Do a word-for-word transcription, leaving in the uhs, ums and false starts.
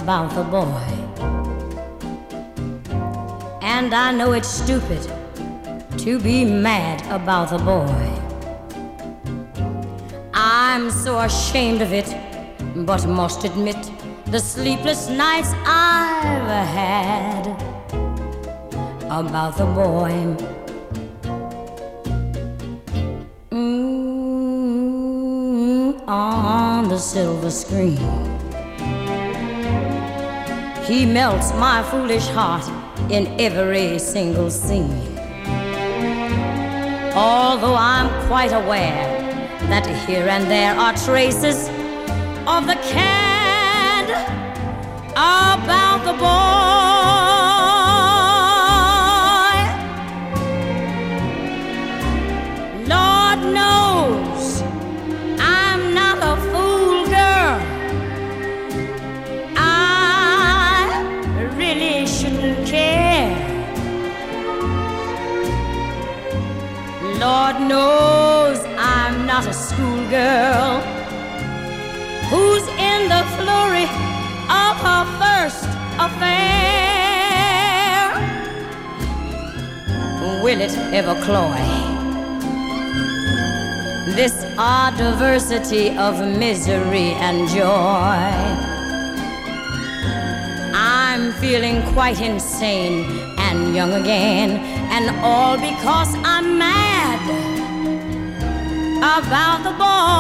about the boy. And I know it's stupid to be mad about the boy. I'm so ashamed of it, but must admit the sleepless nights I've had about the boy. Mm, on the silver screen, he melts my foolish heart in every single scene. Although I'm quite aware that here and there are traces of the cad about the boy. Lord knows I'm not a fool, girl. I really shouldn't care. Lord knows I'm not a schoolgirl who's in the flurry of her first affair. Will it ever cloy this odd diversity of misery and joy? I'm feeling quite insane and young again, and all because I'm mad about the boy.